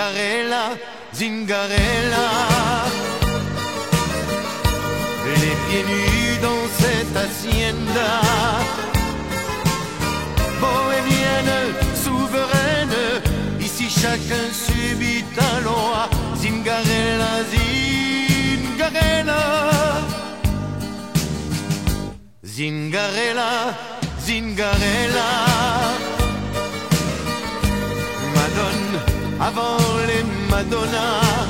Zingarella, Zingarella. Les pieds nus dans cette hacienda, bohémienne, souveraine, ici chacun subit un loi. Zingarella, Zingarella. Zingarella, Zingarella. Madone avant les Madonnas,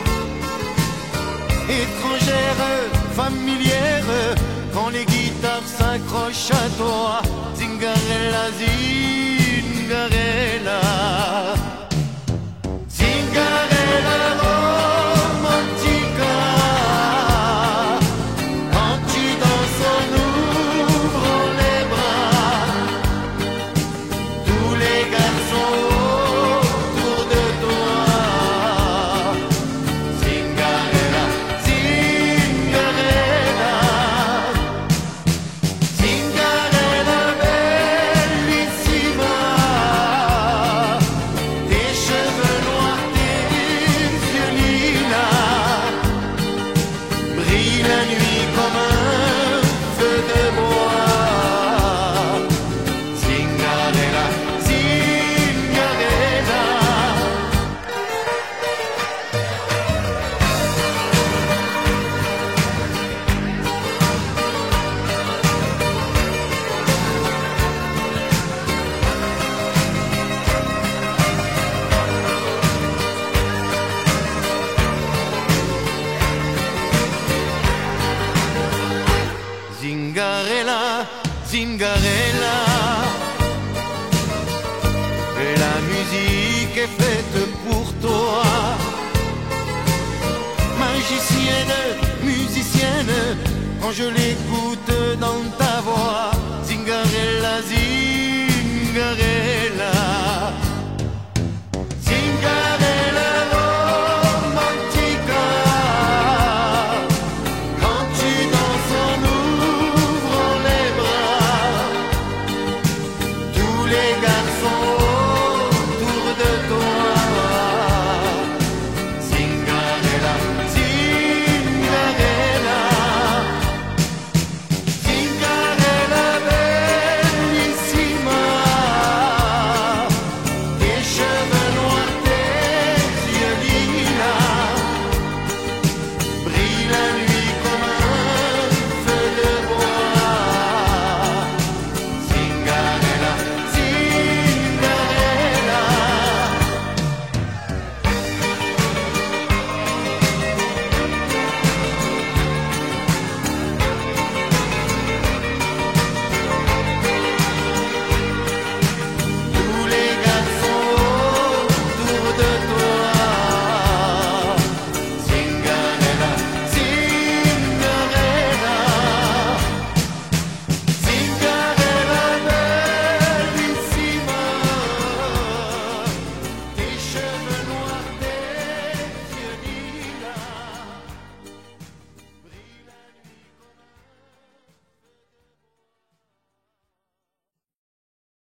étrangère, familière, quand les guitares s'accrochent à toi. Zingarella, Zingarella. Zingarella romantica, quand tu danses en ouvrant les bras, tous les garçons autour de toi. Zingarella, Zingarella. Zingarella bellissima, tes cheveux noirs, tes yeux lilas brillent la nuit comme un feu de bois. Zingarella, Zingarella. Zingarella, Zingarella. Et la musique est faite pour toi. Magicienne, musicienne, quand je l'écoute dans ta voix. Zingarella, Zingarella. Zingarella romantica, quand tu danses en ouvrant les bras, tous les gars